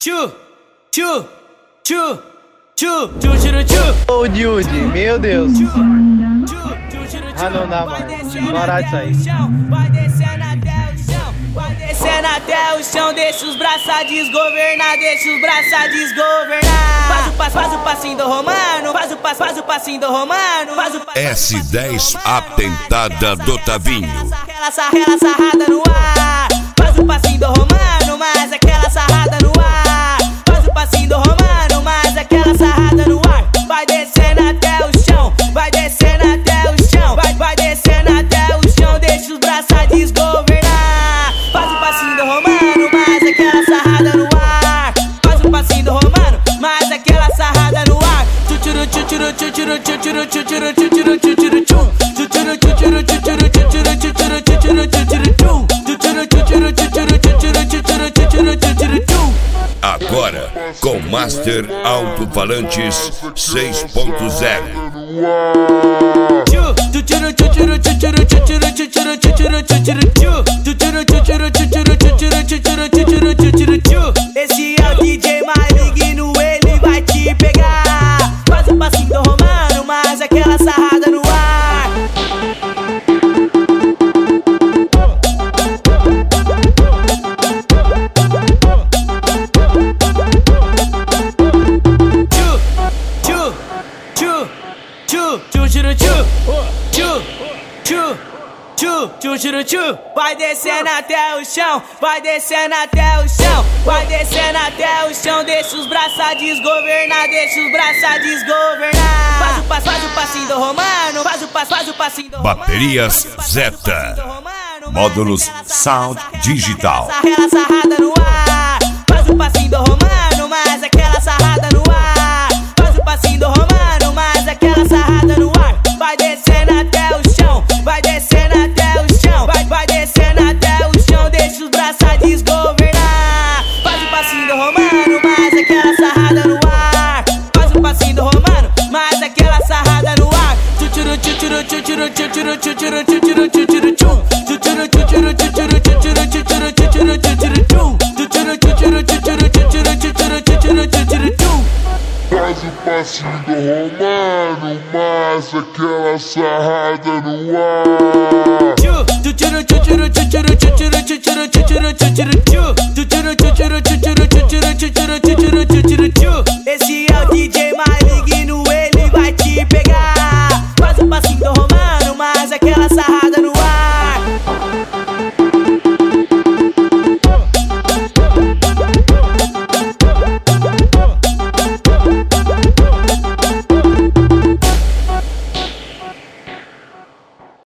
Tchu, tchu, tchu, tchu, tchu, tchu, tchu. Ô Dilde, meu Deus. Ah, não dá mais. Parar disso aí. Vai descendo até o chão, vai descendo até o chão. Deixa os braços desgovernar, deixa os braços desgovernar. Faz o passinho do Romano, faz o passinho do Romano. S10 a tentada do Tavinho. Aquela sarrada no ar. Faz o passinho do Romano, mas aquela sarrada no ar. Faz o passinho do Romano, mas aquela sarrada no ar. Vai descendo até o chão, vai descendo até o chão. Vai descendo até o chão, deixa os braços desgovernar. Faz o passinho do Romano, mas aquela sarrada no ar. Faz o passinho do Romano, mas aquela sarrada no ar. Tchuru tchuru tchuru tchuru tchuru tchuru tchuru tchuru. Agora, com Master Alto-Falantes 6.0. Esse é o DJ maligno, ele vai te pegar. Faz o passinho do Romano, mas aquela sarrada no ar. Vai descendo até o chão, vai descendo até o chão, vai descendo até o chão. Deixa os braços desgovernar, deixa os braços desgovernar. Faz o passinho do Romano, faz o passinho do Romano. Baterias Zeta, módulos Sound Digital. Aquela sarrada no ar. Faz o passinho do Romano, mas aquela sarrada no ar. Faz o passinho do Romano, mas aquela sarrada no ar. Vai descendo até o chão, vai descendo até o chão. Vai descendo até o chão, deixa os braços desgovernar. Faz o passinho do Romano, mas aquela sarrada no ar. Faz o passinho do Romano, mas aquela sarrada no ar. Tchuru tchuru tchuru tchuru tchuru tchuru tchuru tchuru. Faz o passinho do Romano, mas aquela sarrada no ar.